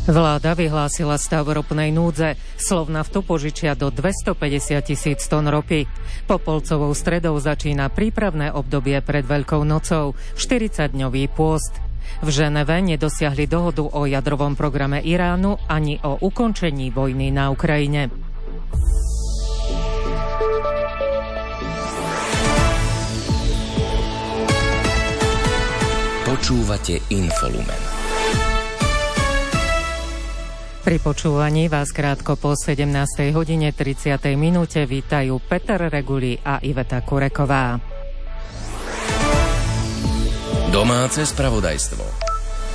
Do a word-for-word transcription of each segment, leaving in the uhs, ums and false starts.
Vláda vyhlásila stav ropnej núdze. Slovnaftu požičia do dvestopäťdesiat tisíc tón ropy. Popolcovou stredou začína prípravné obdobie pred Veľkou nocou, štyridsaťdňový pôst. V Ženeve nedosiahli dohodu o jadrovom programe Iránu ani o ukončení vojny na Ukrajine. Počúvate Infolumen. Pri počúvaní vás krátko po sedemnástej hodine tridsiatej minúte vítajú Peter Reguli a Iveta Kureková. Domáce spravodajstvo.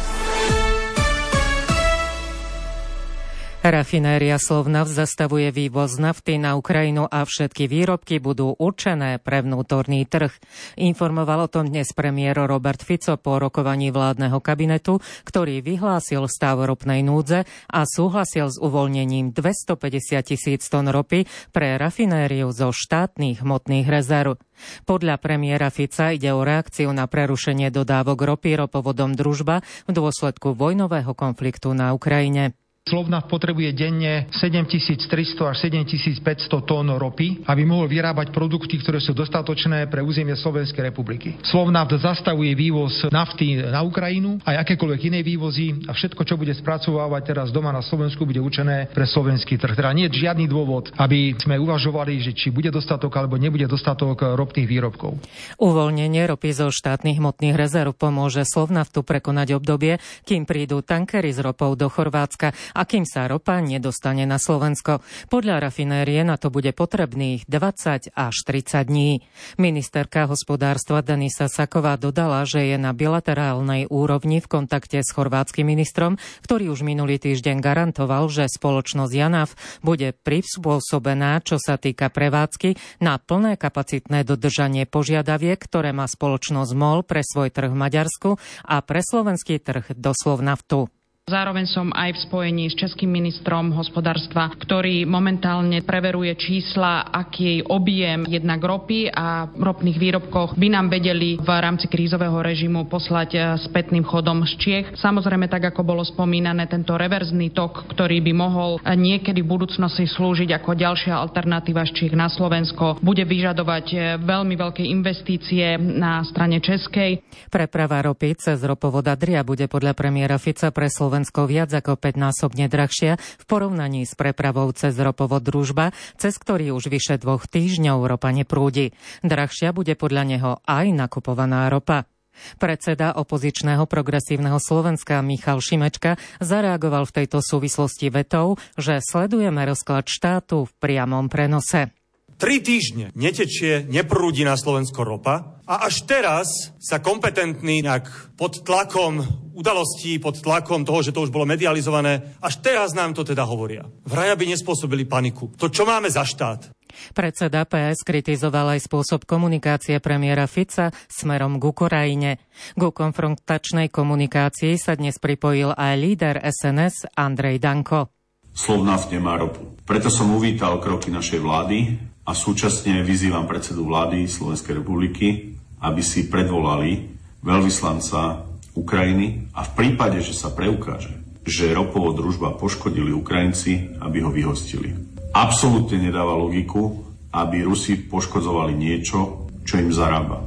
Rafinéria Slovnaft zastavuje vývoz nafty na Ukrajinu a všetky výrobky budú určené pre vnútorný trh. Informoval o tom dnes premiér Robert Fico po rokovaní vládneho kabinetu, ktorý vyhlásil stav ropnej núdze a súhlasil s uvoľnením dvestopäťdesiat tisíc tón ropy pre rafinériu zo štátnych hmotných rezerv. Podľa premiéra Fica ide o reakciu na prerušenie dodávok ropy ropovodom Družba v dôsledku vojnového konfliktu na Ukrajine. Slovnaft potrebuje denne sedemtisíctristo až sedemtisícpäťsto tón ropy, aby mohol vyrábať produkty, ktoré sú dostatočné pre územie Slovenskej republiky. Slovnaft zastavuje vývoz nafty na Ukrajinu aj akékoľvek iné vývozy a všetko, čo bude spracovávať teraz doma na Slovensku, bude určené pre slovenský trh. Teda nie je žiadny dôvod, aby sme uvažovali, že či bude dostatok alebo nebude dostatok ropných výrobkov. Uvoľnenie ropy zo štátnych hmotných rezerv pomôže Slovnaftu prekonať obdobie, kým prídu tankery s ropou do Chorvátska a kým sa ropa nedostane na Slovensko. Podľa rafinérie na to bude potrebných dvadsať až tridsať dní. Ministerka hospodárstva Denisa Saková dodala, že je na bilaterálnej úrovni v kontakte s chorvátskym ministrom, ktorý už minulý týždeň garantoval, že spoločnosť Janaf bude prispôsobená, čo sa týka prevádzky, na plné kapacitné dodržanie požiadaviek, ktoré má spoločnosť MOL pre svoj trh v Maďarsku a pre slovenský trh do Slovnaftu. Zároveň som aj v spojení s českým ministrom hospodárstva, ktorý momentálne preveruje čísla, aký objem jednak ropy a ropných výrobkoch by nám vedeli v rámci krízového režimu poslať spätným chodom z Čiech. Samozrejme, tak ako bolo spomínané, tento reverzný tok, ktorý by mohol niekedy v budúcnosti slúžiť ako ďalšia alternatíva z Čiech na Slovensko, bude vyžadovať veľmi veľké investície na strane českej. Preprava ropy cez ropovod Adria bude podľa premiéra Fica pre Slovensko viac ako päťnásobne drahšia v porovnaní s prepravou cez ropovod Družba, cez ktorý už vyše dvoch týždňov ropa neprúdi. Drahšia bude podľa neho aj nakupovaná ropa. Predseda opozičného Progresívneho Slovenska Michal Šimečka zareagoval v tejto súvislosti vetou, že sledujeme rozklad štátu v priamom prenose. Tri týždne netečie, neprúdi na Slovensko ropa a až teraz sa kompetentní nejak pod tlakom udalostí, pod tlakom toho, že to už bolo medializované, až teraz nám to teda hovoria. Vraj aby nespôsobili paniku. To čo máme za štát? Predseda pé es kritizoval aj spôsob komunikácie premiéra Fica smerom k Ukrajine. Ku konfrontačnej komunikácii sa dnes pripojil aj líder es en es Andrej Danko. Slovnaft nemá ropu. Preto som uvítal kroky našej vlády a súčasne vyzývam predsedu vlády Slovenskej republiky, aby si predvolali veľvyslanca Ukrajiny a v prípade, že sa preukáže, že ropovod Družba poškodili Ukrajinci, aby ho vyhostili. Absolútne nedáva logiku, aby Rusi poškodzovali niečo, čo im zarába.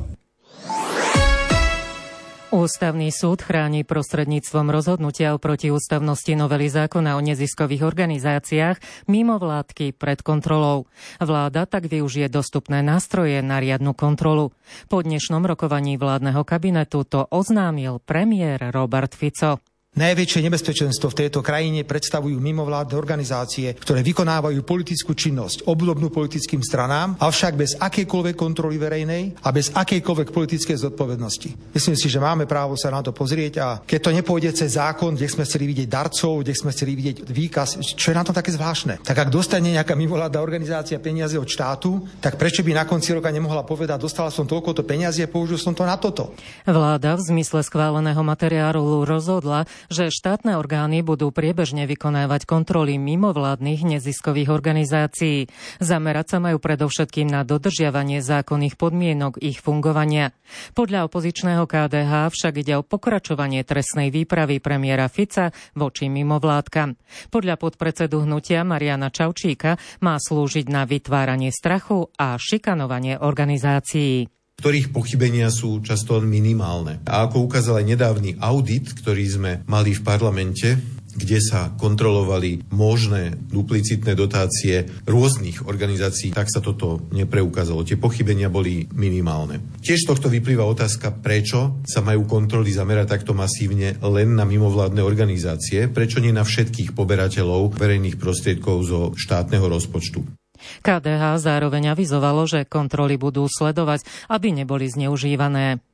Ústavný súd chráni prostredníctvom rozhodnutia o protiústavnosti novely zákona o neziskových organizáciách mimovládky pred kontrolou. Vláda tak využije dostupné nástroje na riadnu kontrolu. Po dnešnom rokovaní vládneho kabinetu to oznámil premiér Robert Fico. Najväčšie nebezpečenstvo v tejto krajine predstavujú mimovládne organizácie, ktoré vykonávajú politickú činnosť obdobnú politickým stranám, avšak bez akejkoľvek kontroly verejnej a bez akejkoľvek politickej zodpovednosti. Myslím si, že máme právo sa na to pozrieť a keď to nepôjde cez zákon, kde sme chceli vidieť darcov, kde sme chceli vidieť výkaz, čo je na tom také zvláštne. Tak ak dostane nejaká mimovládna organizácia peniaze od štátu, tak prečo by na konci roka nemohla povedať, dostala som toľkoto peniazy a použil som to na toto. Vláda v zmysle schváleného materiálu rozhodla, že štátne orgány budú priebežne vykonávať kontroly mimovládnych neziskových organizácií. Zamerať sa majú predovšetkým na dodržiavanie zákonných podmienok ich fungovania. Podľa opozičného ká dé há však ide o pokračovanie trestnej výpravy premiéra Fica voči mimovládkam. Podľa podpredsedu hnutia Mariana Čaučíka má slúžiť na vytváranie strachu a šikanovanie organizácií, ktorých pochybenia sú často minimálne. A ako ukázal aj nedávny audit, ktorý sme mali v parlamente, kde sa kontrolovali možné duplicitné dotácie rôznych organizácií, tak sa toto nepreukázalo. Tie pochybenia boli minimálne. Tiež z tohto vyplýva otázka, prečo sa majú kontroly zamerať takto masívne len na mimovládne organizácie, prečo nie na všetkých poberateľov verejných prostriedkov zo štátneho rozpočtu. ká dé há zároveň avizovalo, že kontroly budú sledovať, aby neboli zneužívané.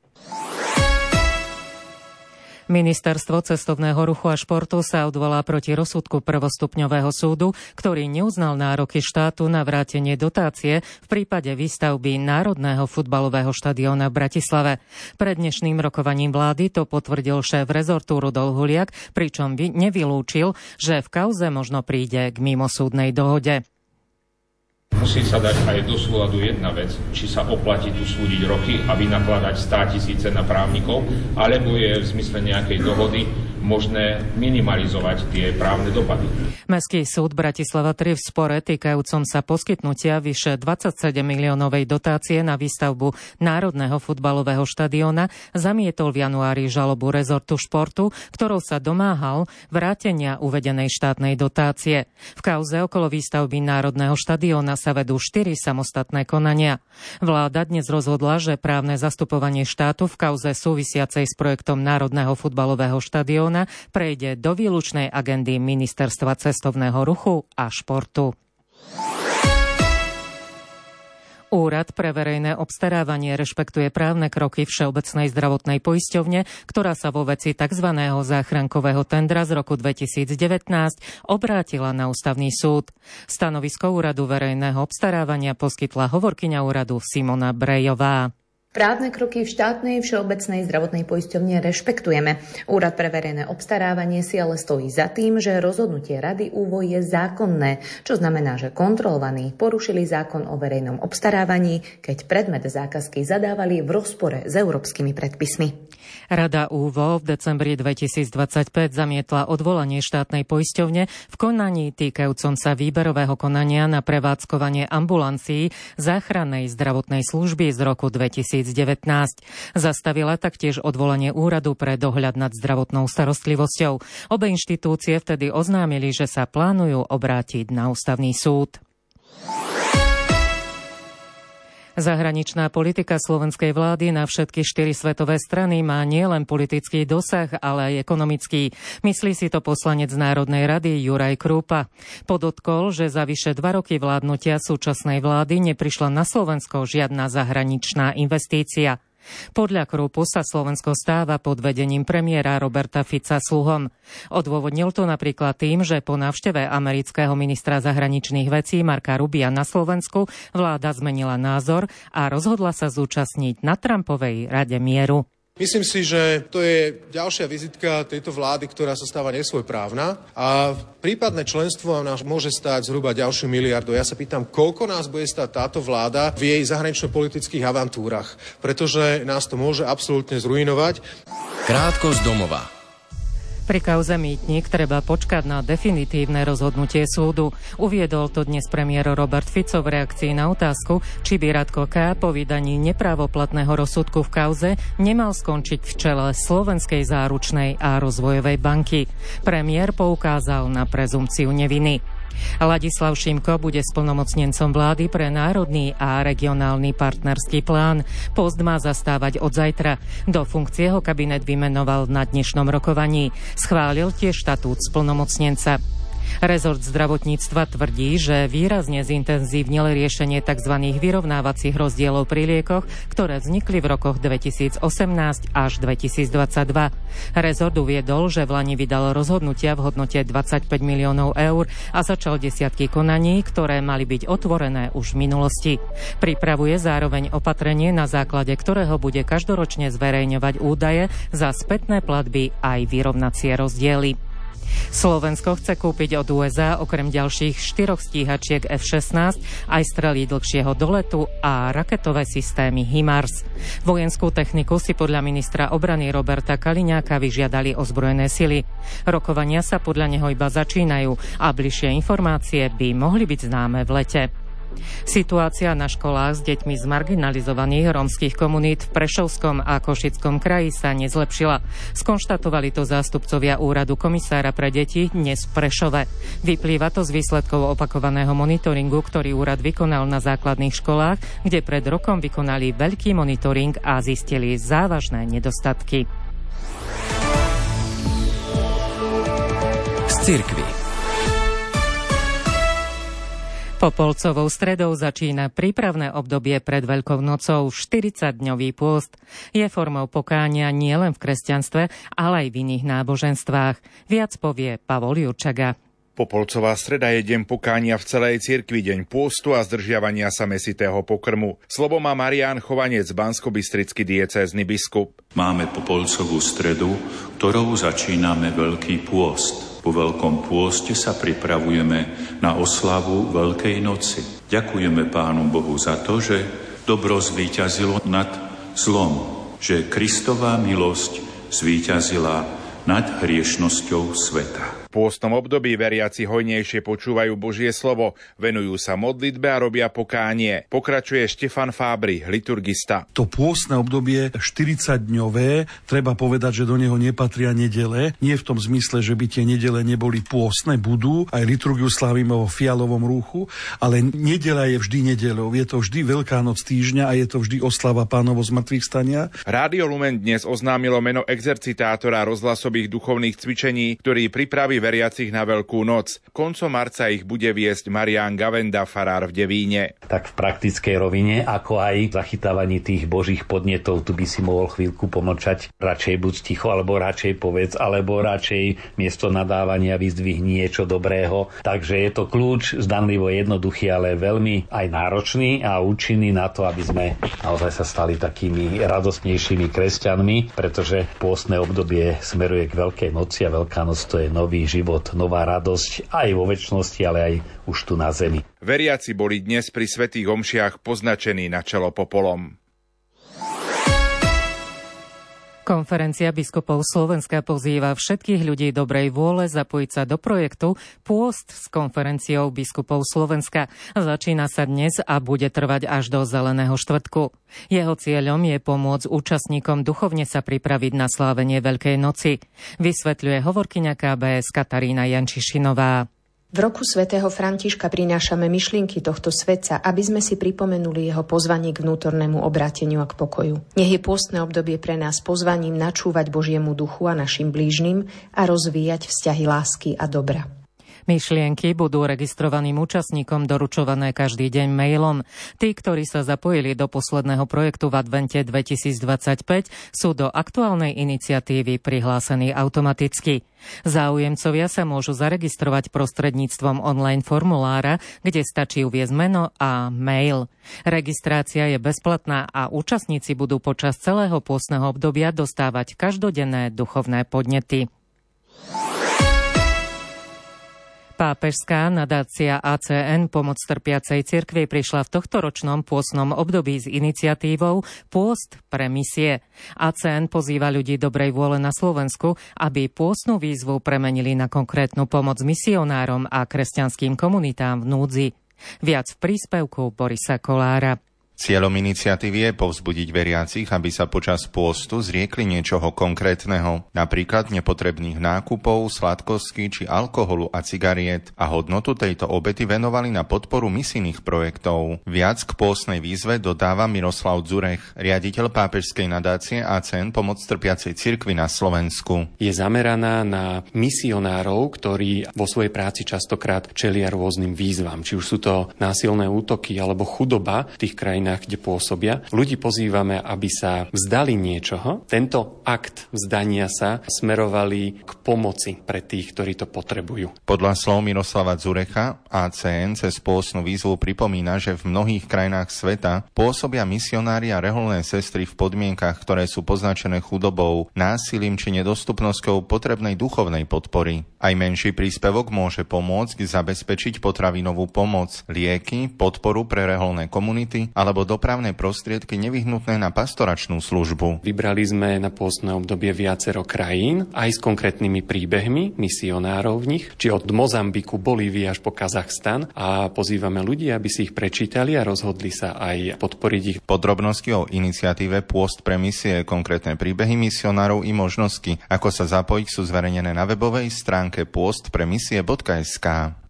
Ministerstvo cestovného ruchu a športu sa odvolá proti rozsudku prvostupňového súdu, ktorý neuznal nároky štátu na vrátenie dotácie v prípade výstavby Národného futbalového štadióna v Bratislave. Pred dnešným rokovaním vlády to potvrdil šéf rezortu Rudolf Huliak, pričom nevylúčil, že v kauze možno príde k mimosúdnej dohode. Musí sa dať aj do súladu jedna vec, či sa oplatí tu súdiť roky a vynakladať státisíce na právnikov, alebo je v zmysle nejakej dohody možné minimalizovať tie právne dopady. Mestský súd Bratislava tri v spore týkajúcom sa poskytnutia vyše dvadsaťsedem miliónovej dotácie na výstavbu Národného futbalového štadióna zamietol v januári žalobu rezortu športu, ktorou sa domáhal vrátenia uvedenej štátnej dotácie. V kauze okolo výstavby Národného štadióna sa vedú štyri samostatné konania. Vláda dnes rozhodla, že právne zastupovanie štátu v kauze súvisiacej s projektom Národného futbalového štadióna prejde do výlučnej agendy Ministerstva cestovného ruchu a športu. Úrad pre verejné obstarávanie rešpektuje právne kroky Všeobecnej zdravotnej poisťovne, ktorá sa vo veci tzv. Záchrankového tendra z roku dvetisícdevätnásť obrátila na ústavný súd. Stanovisko Úradu verejného obstarávania poskytla hovorkyňa úradu Simona Brejová. Právne kroky v štátnej všeobecnej zdravotnej poisťovne rešpektujeme. Úrad pre verejné obstarávanie si ale stojí za tým, že rozhodnutie Rady ú vé ó je zákonné, čo znamená, že kontrolovaní porušili zákon o verejnom obstarávaní, keď predmet zákazky zadávali v rozpore s európskymi predpismi. Rada ú vé ó v decembri dvetisícdvadsaťpäť zamietla odvolanie štátnej poisťovne v konaní týkajúcom sa výberového konania na prevádzkovanie ambulancií záchrannej zdravotnej služby z roku dvetisícdevätnásť. Zastavila taktiež odvolanie Úradu pre dohľad nad zdravotnou starostlivosťou. Obe inštitúcie vtedy oznámili, že sa plánujú obrátiť na ústavný súd. Zahraničná politika slovenskej vlády na všetky štyri svetové strany má nielen politický dosah, ale aj ekonomický. Myslí si to poslanec Národnej rady Juraj Krúpa. Podotkol, že za vyše dva roky vládnutia súčasnej vlády neprišla na Slovensko žiadna zahraničná investícia. Podľa Krúpu sa Slovensko stáva pod vedením premiéra Roberta Fica sluhom. Odôvodnil to napríklad tým, že po návšteve amerického ministra zahraničných vecí Marka Rubia na Slovensku vláda zmenila názor a rozhodla sa zúčastniť na Trumpovej Rade mieru. Myslím si, že to je ďalšia vizitka tejto vlády, ktorá sa stáva nesvojprávna a prípadné členstvo nás môže stáť zhruba ďalšiu miliardu. Ja sa pýtam, koľko nás bude stáť táto vláda v jej zahranično-politických avantúrach, pretože nás to môže absolútne zruinovať. Krátko z domova. Pri kauze mýtnik treba počkať na definitívne rozhodnutie súdu. Uviedol to dnes premiér Robert Fico v reakcii na otázku, či by Radko K. po vydaní neprávoplatného rozsudku v kauze nemal skončiť v čele Slovenskej záručnej a rozvojovej banky. Premiér poukázal na prezumpciu neviny. Ladislav Šimko bude splnomocnencom vlády pre národný a regionálny partnerský plán. Post má zastávať od zajtra. Do funkcie ho kabinet vymenoval na dnešnom rokovaní. Schválil tiež štatút splnomocnenca. Rezort zdravotníctva tvrdí, že výrazne zintenzívnil riešenie tzv. Vyrovnávacích rozdielov pri liekoch, ktoré vznikli v rokoch dvetisícosemnásť až dvetisícdvadsaťdva. Rezort uviedol, že vlani vydal rozhodnutia v hodnote dvadsaťpäť miliónov eur a začal desiatky konaní, ktoré mali byť otvorené už v minulosti. Pripravuje zároveň opatrenie, na základe ktorého bude každoročne zverejňovať údaje za spätné platby aj vyrovnacie rozdiely. Slovensko chce kúpiť od ú es á okrem ďalších štyroch stíhačiek ef šestnásť aj strely dlhšieho doletu a raketové systémy HIMARS. Vojenskú techniku si podľa ministra obrany Roberta Kaliňáka vyžiadali ozbrojené sily. Rokovania sa podľa neho iba začínajú a bližšie informácie by mohli byť známe v lete. Situácia na školách s deťmi z marginalizovaných rómskych komunít v Prešovskom a Košickom kraji sa nezlepšila. Skonštatovali to zástupcovia úradu komisára pre deti dnes v Prešove. Vyplýva to z výsledkov opakovaného monitoringu, ktorý úrad vykonal na základných školách, kde pred rokom vykonali veľký monitoring a zistili závažné nedostatky. Z cirkvi. Popolcovou stredou začína prípravné obdobie pred Veľkou nocou, štyridsaťdňový pôst. Je formou pokánia nielen v kresťanstve, ale aj v iných náboženstvách. Viac povie Pavol Jurčaga. Popolcová streda je deň pokánia v celej cirkvi, deň pôstu a zdržiavania sa mäsitého pokrmu. Slovo má Marián Chovanec, banskobystrický diecézny biskup. Máme Popolcovú stredu, ktorou začíname Veľký pôst. Po Veľkom pôste sa pripravujeme na oslavu Veľkej noci. Ďakujeme Pánu Bohu za to, že dobro zvíťazilo nad zlom, že Kristová milosť zvíťazila nad hriešnosťou sveta. V pôstnom období veriaci hojnejšie počúvajú Božie slovo, venujú sa modlitbe a robia pokánie. Pokračuje Štefan Fábry, liturgista. To pôstne obdobie štyridsaťdňové, treba povedať, že do neho nepatria nedele. Nie v tom zmysle, že by tie nedele neboli pôstne, budú. Aj liturgiu slávime vo fialovom rúchu, ale nedeľa je vždy nedeľou. Je to vždy Veľká noc týždňa a je to vždy oslava Pánovo zmŕtvychvstania. Rádio Lumen dnes oznámilo meno exercitátora rozhlasových duchovných cvičení, ktorý pripraví veriacich na Veľkú noc. Koncom marca ich bude viesť Marián Gavenda, farár v Devíne. Tak v praktickej rovine, ako aj v zachytávaní tých božích podnetov, tu by si mohol chvíľku pomlčať. Radšej buď ticho, alebo radšej povedz, alebo radšej miesto nadávania vyzdvihni niečo dobrého. Takže je to kľúč zdanlivo jednoduchý, ale veľmi aj náročný a účinný na to, aby sme naozaj sa stali takými radostnejšími kresťanmi, pretože pôstne obdobie smeruje k Veľkej noci a Veľká noc to je nový život, nová radosť aj vo večnosti, ale aj už tu na zemi. Veriaci boli dnes pri svätých omšiach poznačení na čelo popolom. Konferencia biskupov Slovenska pozýva všetkých ľudí dobrej vôle zapojiť sa do projektu Pôst s konferenciou biskupov Slovenska. Začína sa dnes a bude trvať až do Zeleného štvrtku. Jeho cieľom je pomôcť účastníkom duchovne sa pripraviť na slávenie Veľkej noci, vysvetľuje hovorkyňa ká bé es Katarína Jančišinová. V roku svätého Františka prinášame myšlienky tohto svetca, aby sme si pripomenuli jeho pozvanie k vnútornému obráteniu a k pokoju. Nech je pôstne obdobie pre nás pozvaním načúvať Božiemu duchu a našim blížnym a rozvíjať vzťahy lásky a dobra. Myšlienky budú registrovaným účastníkom doručované každý deň mailom. Tí, ktorí sa zapojili do posledného projektu v advente dvetisícdvadsaťpäť, sú do aktuálnej iniciatívy prihlásení automaticky. Záujemcovia sa môžu zaregistrovať prostredníctvom online formulára, kde stačí uviesť meno a mail. Registrácia je bezplatná a účastníci budú počas celého pôstneho obdobia dostávať každodenné duchovné podnety. Pápežská nadácia á cé en Pomoc trpiacej cirkvi prišla v tohtoročnom pôstnom období s iniciatívou Pôst pre misie. á cé en pozýva ľudí dobrej vôle na Slovensku, aby pôstnu výzvu premenili na konkrétnu pomoc misionárom a kresťanským komunitám v núdzi. Viac v príspevku Borisa Kolára. Cieľom iniciatívy je povzbudiť veriacich, aby sa počas pôstu zriekli niečoho konkrétneho, napríklad nepotrebných nákupov, sladkostí či alkoholu a cigariet, a hodnotu tejto obety venovali na podporu misijných projektov. Viac k pôstnej výzve dodáva Miroslav Dzurech, riaditeľ pápežskej nadácie á cé en Pomoc trpiacej cirkvi na Slovensku. Je zameraná na misionárov, ktorí vo svojej práci častokrát čelia rôznym výzvam, či už sú to násilné útoky alebo chudoba v tých krajinách, kde pôsobia. Ľudí pozývame, aby sa vzdali niečoho. Tento akt vzdania sa smerovali k pomoci pre tých, ktorí to potrebujú. Podľa slov Miroslava Dzurecha á cé en cez pôstnu výzvu pripomína, že v mnohých krajinách sveta pôsobia misionári a reholné sestry v podmienkach, ktoré sú poznačené chudobou, násilím či nedostupnosťou potrebnej duchovnej podpory. Aj menší príspevok môže pomôcť zabezpečiť potravinovú pomoc, lieky, podporu pre reholné komunity alebo dopravné prostriedky nevyhnutné na pastoračnú službu. Vybrali sme na pôstne obdobie viacero krajín, aj s konkrétnymi príbehmi misionárov v nich, či od Mozambiku, Bolívie až po Kazachstan, a pozývame ľudí, aby si ich prečítali a rozhodli sa aj podporiť ich. Podrobnosti o iniciatíve Pôst pre misie, konkrétne príbehy misionárov i možnosti, ako sa zapojiť, sú zverejnené na webovej stránke pôst pre misie bodka es ká.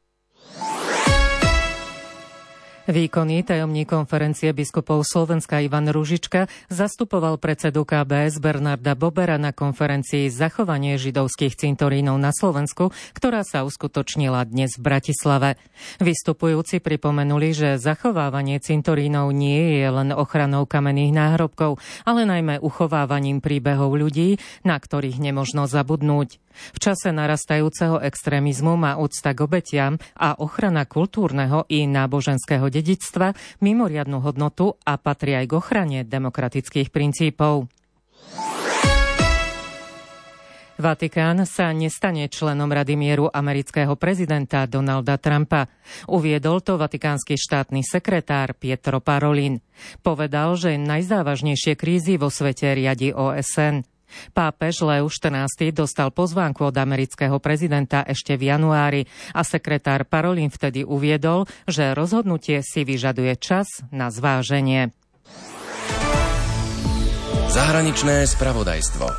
Výkonný tajomník konferencie biskupov Slovenska Ivan Ružička zastupoval predsedu ká bé es Bernarda Bobera na konferencii Zachovanie židovských cintorínov na Slovensku, ktorá sa uskutočnila dnes v Bratislave. Vystupujúci pripomenuli, že zachovávanie cintorínov nie je len ochranou kamenných náhrobkov, ale najmä uchovávaním príbehov ľudí, na ktorých nemožno zabudnúť. V čase narastajúceho extrémizmu má úcta k obetiam a ochrana kultúrneho i náboženského dedičstva mimoriadnu hodnotu a patrí aj k ochrane demokratických princípov. Vatikán sa nestane členom Rady mieru amerického prezidenta Donalda Trumpa. Uviedol to vatikánsky štátny sekretár Pietro Parolin. Povedal, že najzávažnejšie krízy vo svete riadi ó es en. Pápež Leo štrnásty dostal pozvánku od amerického prezidenta ešte v januári a sekretár Parolin vtedy uviedol, že rozhodnutie si vyžaduje čas na zváženie. Zahraničné spravodajstvo.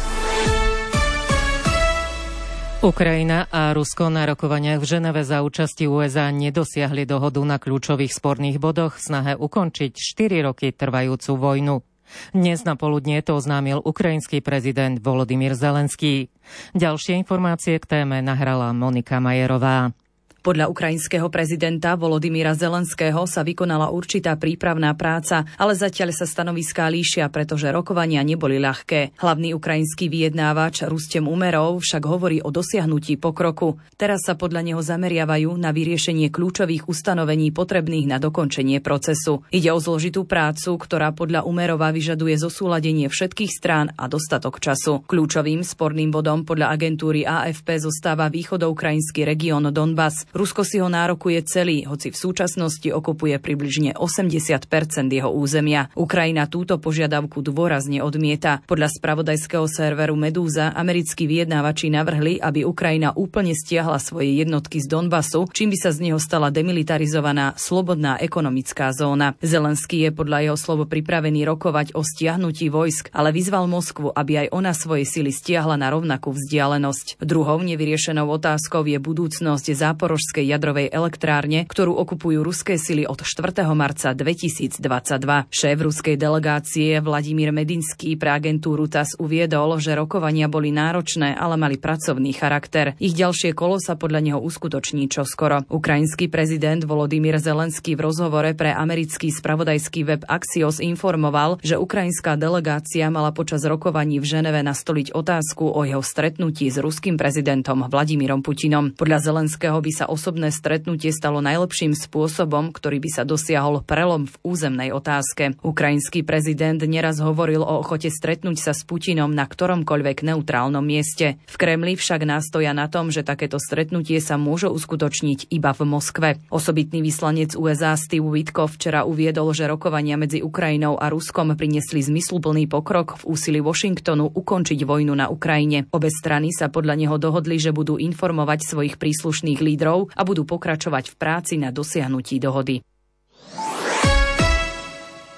Ukrajina a Rusko na rokovaniach v Ženeve za účasti ú es á nedosiahli dohodu na kľúčových sporných bodoch v snahe ukončiť štyri roky trvajúcu vojnu. Dnes na poludnie to oznámil ukrajinský prezident Volodymyr Zelenský. Ďalšie informácie k téme nahrala Monika Majerová. Podľa ukrajinského prezidenta Volodymyra Zelenského sa vykonala určitá prípravná práca, ale zatiaľ sa stanoviská líšia, pretože rokovania neboli ľahké. Hlavný ukrajinský vyjednávač Rustem Umerov však hovorí o dosiahnutí pokroku. Teraz sa podľa neho zameriavajú na vyriešenie kľúčových ustanovení potrebných na dokončenie procesu. Ide o zložitú prácu, ktorá podľa Umerova vyžaduje zosúladenie všetkých strán a dostatok času. Kľúčovým sporným bodom podľa agentúry á ef pé zostáva východoukrajinský región Donbas. Rusko si ho nárokuje celý, hoci v súčasnosti okupuje približne osemdesiat percent jeho územia. Ukrajina túto požiadavku dôrazne odmieta. Podľa spravodajského serveru Medúza americkí vyjednávači navrhli, aby Ukrajina úplne stiahla svoje jednotky z Donbasu, čím by sa z neho stala demilitarizovaná slobodná ekonomická zóna. Zelenský je podľa jeho slov pripravený rokovať o stiahnutí vojsk, ale vyzval Moskvu, aby aj ona svoje sily stiahla na rovnakú vzdialenosť. Druhou nevyriešenou otázkou je budúcnosť Záporožskej jadrovej elektrárne, ktorú okupujú ruské sily od štvrtého marca dvetisícdvadsaťdva. Šéf ruskej delegácie Vladimír Medinský pre agentúru TASS uviedol, že rokovania boli náročné, ale mali pracovný charakter. Ich ďalšie kolo sa podľa neho uskutoční čoskoro. Ukrajinský prezident Volodymyr Zelenský v rozhovore pre americký spravodajský web Axios informoval, že ukrajinská delegácia mala počas rokovaní v Ženeve nastoliť otázku o jeho stretnutí s ruským prezidentom Vladimírom Putinom. Podľa Zelenského by sa osobné stretnutie stalo najlepším spôsobom, ktorý by sa dosiahol prelom v územnej otázke. Ukrajinský prezident neraz hovoril o ochote stretnúť sa s Putinom na ktoromkoľvek neutrálnom mieste. V Kremli však nástoja na tom, že takéto stretnutie sa môže uskutočniť iba v Moskve. Osobitný vyslanec ú es á Steve Witkoff včera uviedol, že rokovania medzi Ukrajinou a Ruskom priniesli zmysluplný pokrok v úsilí Washingtonu ukončiť vojnu na Ukrajine. Obe strany sa podľa neho dohodli, že budú informovať svojich príslušných lídrov a budú pokračovať v práci na dosiahnutí dohody.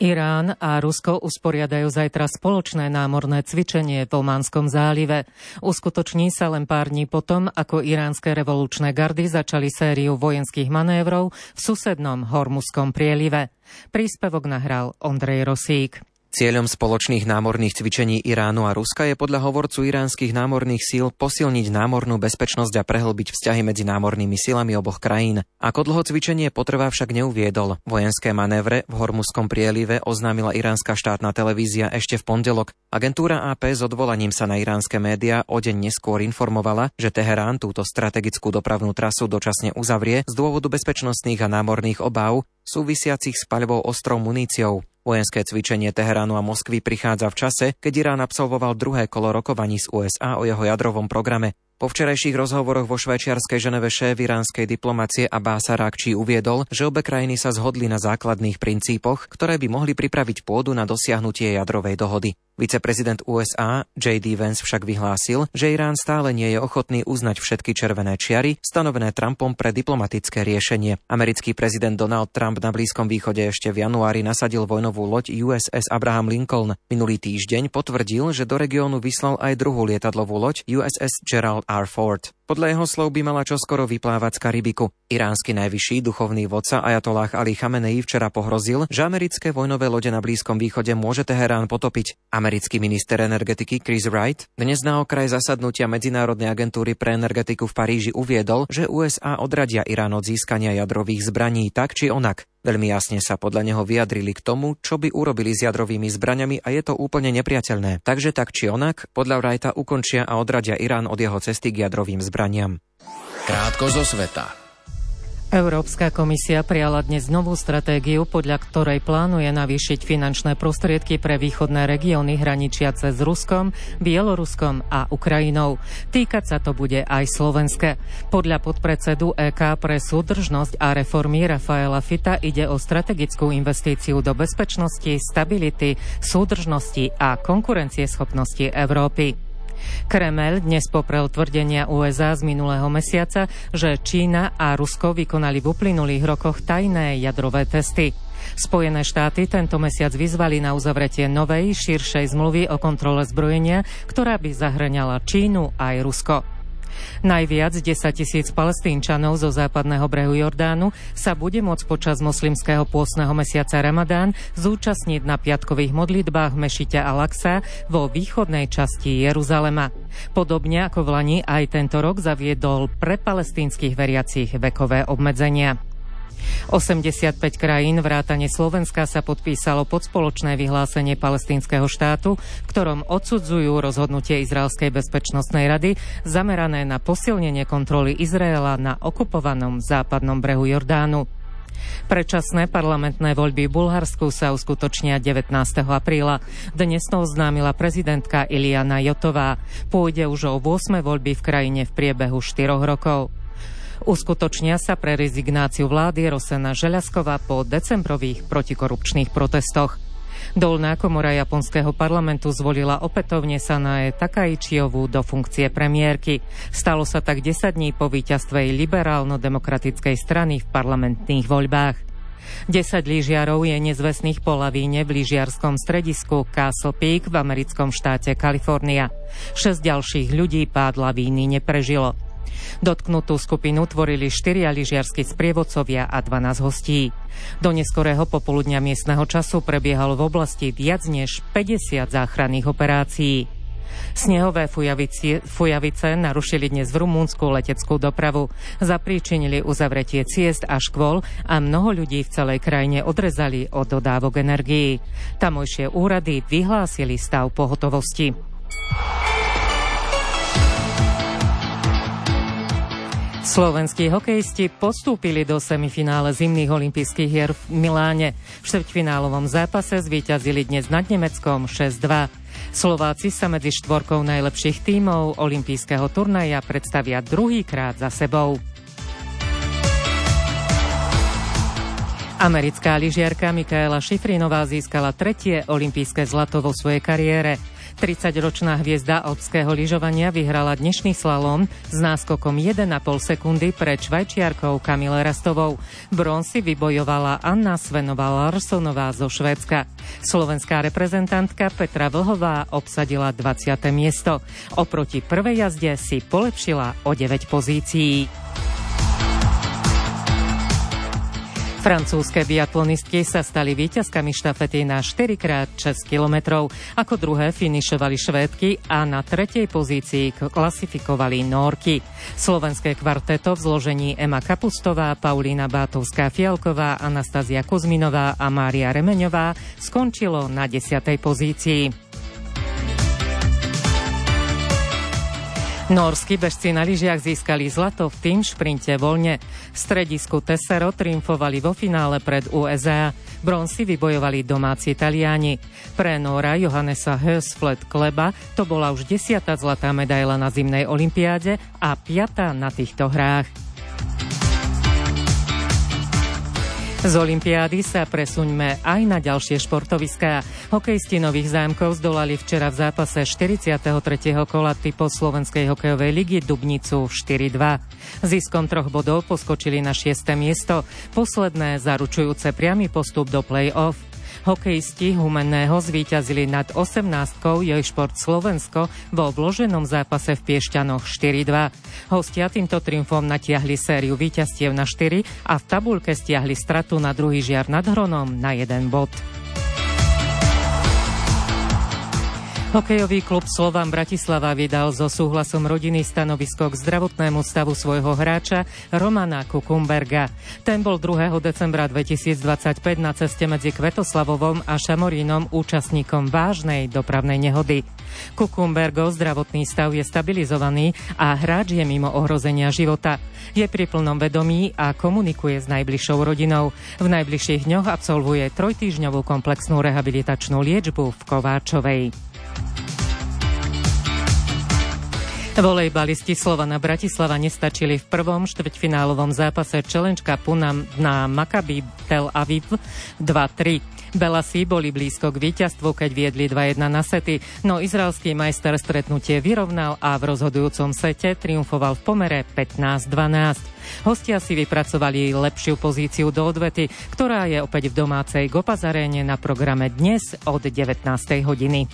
Irán a Rusko usporiadajú zajtra spoločné námorné cvičenie v Omanskom zálive. Uskutoční sa len pár dní potom, ako iránske revolučné gardy začali sériu vojenských manévrov v susednom Hormuzskom prielive. Príspevok nahral Ondrej Rosík. Cieľom spoločných námorných cvičení Iránu a Ruska je podľa hovorcu iránskych námorných síl posilniť námornú bezpečnosť a prehlbiť vzťahy medzi námornými silami oboch krajín. Ako dlho cvičenie potrvá, však neuviedol. Vojenské manévre v Hormuzskom prielive oznámila iránska štátna televízia ešte v pondelok. Agentúra á pé s odvolaním sa na iránske médiá o deň neskôr informovala, že Teherán túto strategickú dopravnú trasu dočasne uzavrie z dôvodu bezpečnostných a námorných obáv súvisiacich s paľbou ostrou muníciou. Vojenské cvičenie Teheránu a Moskvy prichádza v čase, keď Irán absolvoval druhé kolo rokovaní z ú es á o jeho jadrovom programe. Po včerajších rozhovoroch vo švajčiarskej Ženeve šéf iránskej diplomacie Abbas Arakčí uviedol, že obe krajiny sa zhodli na základných princípoch, ktoré by mohli pripraviť pôdu na dosiahnutie jadrovej dohody. Viceprezident ú es á J D Vance však vyhlásil, že Irán stále nie je ochotný uznať všetky červené čiary stanovené Trumpom pre diplomatické riešenie. Americký prezident Donald Trump na Blízkom východe ešte v januári nasadil vojnovú loď ú es es Abraham Lincoln. Minulý týždeň potvrdil, že do regiónu vyslal aj druhú lietadlovú loď ú es es Gerald R. Ford. Podľa jeho slov by mala čoskoro vyplávať z Karibiku. Iránsky najvyšší duchovný vodca Ajatolláh Ali Chamenei včera pohrozil, že americké vojnové lode na Blízkom východe môže Teherán potopiť. Americký minister energetiky Chris Wright dnes na okraj zasadnutia Medzinárodnej agentúry pre energetiku v Paríži uviedol, že ú es á odradia Irán od získania jadrových zbraní tak či onak. Veľmi jasne sa podľa neho vyjadrili k tomu, čo by urobili s jadrovými zbraňami a je to úplne nepriateľné. Takže tak či onak, podľa Wrighta ukončia a odradia Irán od jeho cesty k jadrovým zbraniam. Krátko zo sveta. Európska komisia prijala dnes novú stratégiu, podľa ktorej plánuje navýšiť finančné prostriedky pre východné regióny hraničiace s Ruskom, Bieloruskom a Ukrajinou. Týkať sa to bude aj Slovenska. Podľa podpredsedu é ká pre súdržnosť a reformy Rafaela Fita ide o strategickú investíciu do bezpečnosti, stability, súdržnosti a konkurencieschopnosti Európy. Kremeľ dnes poprel tvrdenia ú es á z minulého mesiaca, že Čína a Rusko vykonali v uplynulých rokoch tajné jadrové testy. Spojené štáty tento mesiac vyzvali na uzavretie novej, širšej zmluvy o kontrole zbrojenia, ktorá by zahŕňala Čínu aj Rusko. Najviac desaťtisíc Palestínčanov zo západného brehu Jordánu sa bude môcť počas moslimského pôstneho mesiaca Ramadán zúčastniť na piatkových modlitbách v mešite Al-Aqsa vo východnej časti Jeruzalema. Podobne ako v lani aj tento rok zaviedol pre palestínskych veriacich vekové obmedzenia. osemdesiatpäť krajín vrátane Slovenska sa podpísalo pod spoločné vyhlásenie palestínskeho štátu, v ktorom odsudzujú rozhodnutie Izraelskej bezpečnostnej rady zamerané na posilnenie kontroly Izraela na okupovanom západnom brehu Jordánu. Predčasné parlamentné voľby v Bulharsku sa uskutočnia devätnásteho apríla. Dnes to oznámila prezidentka Iliana Jotová. Pôjde už o ôsme voľby v krajine v priebehu štyroch rokov. Uskutočnia sa pre rezignáciu vlády Rosena Žeľaskova po decembrových protikorupčných protestoch. Dolná komora japonského parlamentu zvolila opätovne Sanae Takaichiovú do funkcie premiérky. Stalo sa tak desať dní po víťazstve liberálno-demokratickej strany v parlamentných voľbách. desať lyžiarov je nezvestných po lavíne v lyžiarskom stredisku Castle Peak v americkom štáte Kalifornia. Šesť ďalších ľudí pád lavíny neprežilo. Dotknutú skupinu tvorili štyria lyžiarski sprievodcovia a dvanásť hostí. Do neskorého popoludňa miestneho času prebiehalo v oblasti viac než päťdesiat záchranných operácií. Snehové fujavice, fujavice narušili dnes v Rumunsku leteckú dopravu. Zapríčinili uzavretie ciest a škôl a mnoho ľudí v celej krajine odrezali od dodávok energií. Tamojšie úrady vyhlásili stav pohotovosti. Slovenskí hokejisti postúpili do semifinále zimných olympijských hier v Miláne. V štvrťfinálovom zápase zvíťazili dnes nad Nemeckom šesť dva. Slováci sa medzi štvorkou najlepších tímov olympijského turnaja predstavia druhýkrát za sebou. Americká lyžiarka Mikaela Šifrinová získala tretie olympijské zlato vo svojej kariére. tridsaťročná hviezda alpského lyžovania vyhrala dnešný slalom s náskokom jeden a pol sekundy pred Švajčiarkou Kamile Rastovou. Bronz si vybojovala Anna Svenová Larsonová zo Švédska. Slovenská reprezentantka Petra Vlhová obsadila dvadsiate miesto. Oproti prvej jazde si polepšila o deväť pozícií. Francúzske biatlonistky sa stali víťazkami štafety na štyri krát šesť kilometrov. Ako druhé finišovali Švédky a na tretej pozícii klasifikovali Nórky. Slovenské kvarteto v zložení Ema Kapustová, Paulína Bátovská-Fialková, Anastázia Kuzminová a Mária Remeňová skončilo na desiatej pozícii. Nórski bežci na lyžiach získali zlato v tým šprinte voľne. V stredisku Tessero triumfovali vo finále pred ú es á. Bronz si vybojovali domáci Taliani. Pre Nóra Johannesa Hösfled Kleba to bola už desiata zlatá medaila na zimnej olympiáde a piata na týchto hrách. Z olympiády sa presuňme aj na ďalšie športoviská. Hokejisti Nových Zámkov zdolali včera v zápase štyridsiateho tretieho kola typu Slovenskej hokejovej ligy Dubnicu štyri dva. Ziskom troch bodov poskočili na šieste miesto, posledné zaručujúce priamy postup do play-off. Hokejisti Humenného zvíťazili nad osemnástkou Jojšport Slovensko vo vloženom zápase v Piešťanoch štyri dva. Hostia týmto triumfom natiahli sériu víťazstiev na štyri a v tabuľke stiahli stratu na druhý žiar nad Hronom na jeden bod. Hokejový klub Slovan Bratislava vydal so súhlasom rodiny stanovisko k zdravotnému stavu svojho hráča Romana Kukumberga. Ten bol druhého decembra dvetisícdvadsaťpäť na ceste medzi Kvetoslavovom a Šamorínom účastníkom vážnej dopravnej nehody. Kukumbergov zdravotný stav je stabilizovaný a hráč je mimo ohrozenia života. Je pri plnom vedomí a komunikuje s najbližšou rodinou. V najbližších dňoch absolvuje trojtýždňovú komplexnú rehabilitačnú liečbu v Kováčovej. Volejbalisti Slovana Bratislava nestačili v prvom štvrťfinálovom zápase Challenge Cupu na, na Maccabi Tel Aviv dva tri. Belasi boli blízko k víťazstvu, keď viedli dva jedna na sety, no izraelský majster stretnutie vyrovnal a v rozhodujúcom sete triumfoval v pomere pätnásť dvanásť. Hostia si vypracovali lepšiu pozíciu do odvety, ktorá je opäť v domácej Gopaz Aréne na programe dnes od devätnástej hodiny.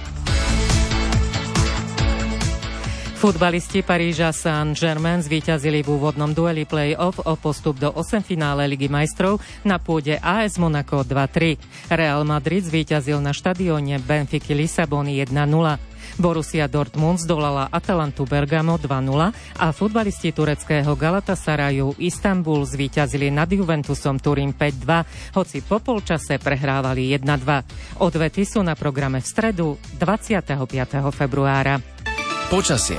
Futbalisti Paríža Saint-Germain zvíťazili v úvodnom dueli play-off o postup do osemfinále Ligy majstrov na pôde á es Monaco dva tri. Real Madrid zvíťazil na štadióne Benfiky Lisabon jeden nula. Borussia Dortmund zdolala Atalantu Bergamo dva nula a futbalisti tureckého Galatasaraju Istanbul zvíťazili nad Juventusom Turín päť dva, hoci po polčase prehrávali jeden dva. Odvety sú na programe v stredu dvadsiateho piateho februára. Počasie.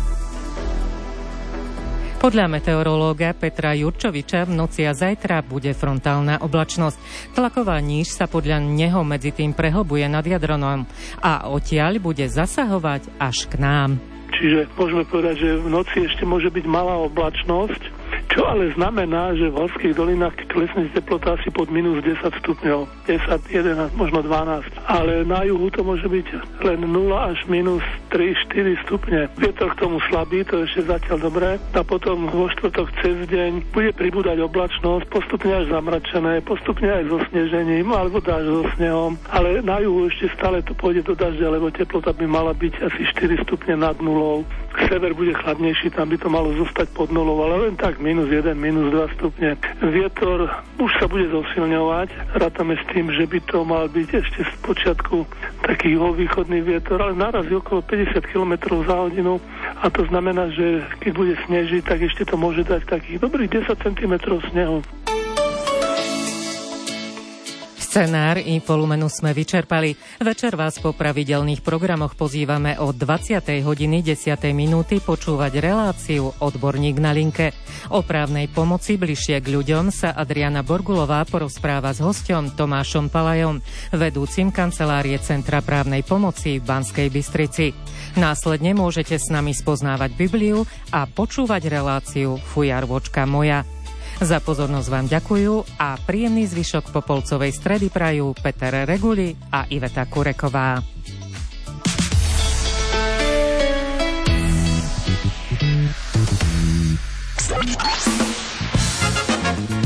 Podľa meteorológa Petra Jurčoviča v noci a zajtra bude frontálna oblačnosť. Tlaková níž sa podľa neho medzi tým prehlbuje nad Jadranom a odtiaľ bude zasahovať až k nám. Čiže môžeme povedať, že v noci ešte môže byť malá oblačnosť, čo ale znamená, že v horských dolinách klesne teplota asi pod minus desať stupňov, desať, jedenásť, možno dvanásť. Ale na juhu to môže byť len nula až minus tri štyri stupne. Vietor k tomu slabý, to je ešte zatiaľ dobré. A potom vo štvrtok cez deň bude pribúdať oblačnosť, postupne až zamračené, postupne aj so snežením, alebo dážď so snehom. Ale na juhu ešte stále to pôjde do dažďa, lebo teplota by mala byť asi štyri stupne nad nulou. Sever bude chladnejší, tam by to malo zostať pod nulou, ale len tak minus jeden, minus dva stupne. Vietor už sa bude zosilňovať. Rátame s tým, že by to mal byť ešte z počiatku taký juhovýchodný vietor, ale narazí okolo päťdesiat kilometrov za hodinu a to znamená, že keď bude snežiť, tak ešte to môže dať takých dobrých desať centimetrov snehu. Scenár Infolumenu sme vyčerpali. Večer vás po pravidelných programoch pozývame o dvadsiatej hodiny desiatej minúty počúvať reláciu Odborník na linke. O právnej pomoci bližšie k ľuďom sa Adriana Borgulová porozpráva s hosťom Tomášom Palajom, vedúcim kancelárie Centra právnej pomoci v Banskej Bystrici. Následne môžete s nami spoznávať Bibliu a počúvať reláciu Fujarvočka moja. Za pozornosť vám ďakujú a príjemný zvyšok popolcovej stredy prajú Peter Reguli a Iveta Kureková.